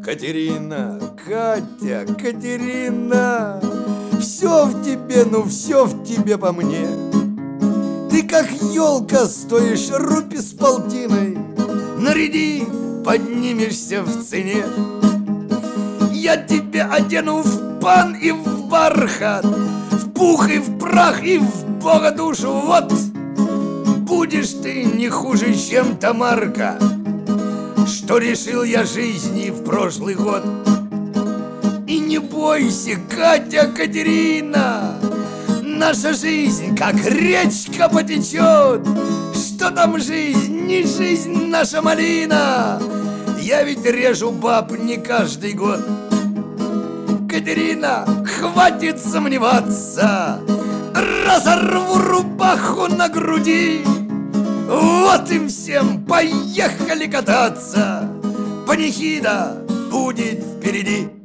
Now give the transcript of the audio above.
Катерина, Катя, Катерина, все в тебе, ну все в тебе по мне. Ты как елка стоишь рупи с полтиной, наряди, поднимешься в цене. Я тебя одену в пан и в бархат, в пух и в прах и в бога душу. Вот будешь ты не хуже, чем Тамарка, что решил я жизни в прошлый год. И не бойся, Катя, Катерина, наша жизнь как речка потечет. Что там жизнь, не жизнь наша малина. Я ведь режу баб не каждый год. Катерина, хватит сомневаться, разорву рубаху на груди. Вот им всем, поехали кататься, панихида будет впереди.